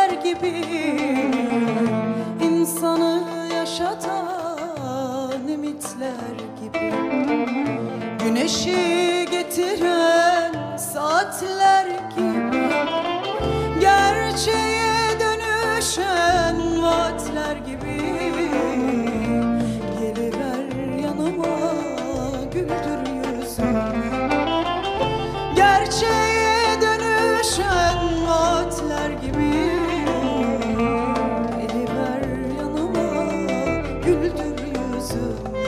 vaatler gibi, insanı yaşatan ümitler gibi, güneşi getiren saatler gibi, gerçeğe dönüşen vaatler gibi. Geliver yanıma, güldür yüzümü. Gerçeğe dönüşen vaatler gibi. Geliver yanıma, güldür yüzümü.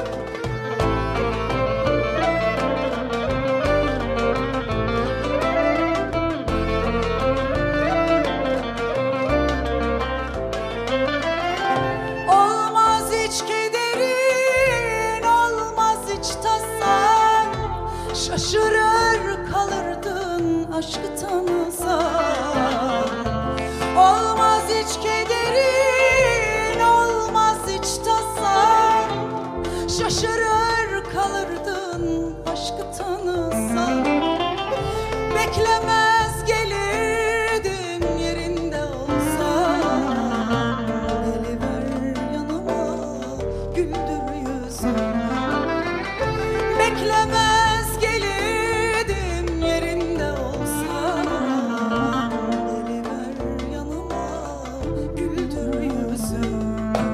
Şaşırır kalırdın aşkı tanısan. Olmaz hiç kederin, olmaz hiç tasan. Şaşırır kalırdın aşkı tanısan. Beklemez gelirdin yerinde olsan. Geliver yanıma, güldür yüzümü. Beklemez gelirdim yerinde olsan. Geliver yanıma, güldür yüzümü.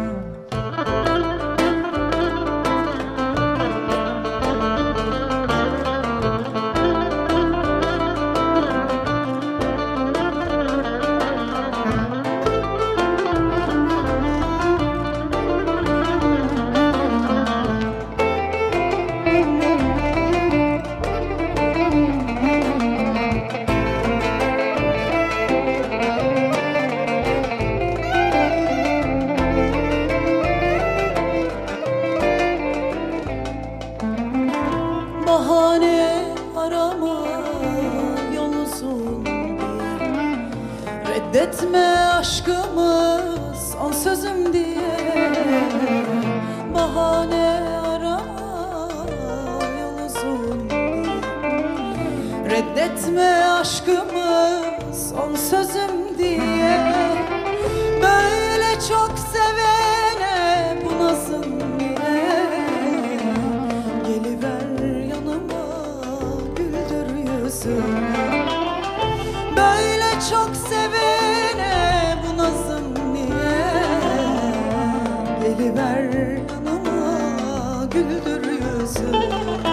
Bahane arama yol uzun diye, reddetme aşkımı son sözüm diye. Bahane arama yol uzun diye, reddetme aşkımı son sözüm diye. Böyle çok sevene bu nazım niye? Geliver yanıma, güldür yüzümü. Böyle çok sevene bu nazım niye? Geliver yanıma, güldür yüzümü.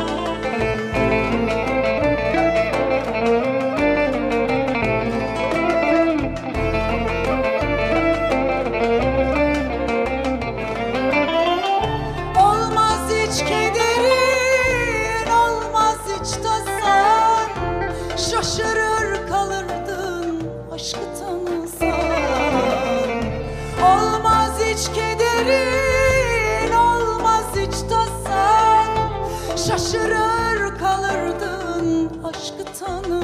Şaşırır kalırdın aşkı tanısan. Olmaz hiç kederin, olmaz hiç tasan. Şaşırır kalırdın aşkı tanısan.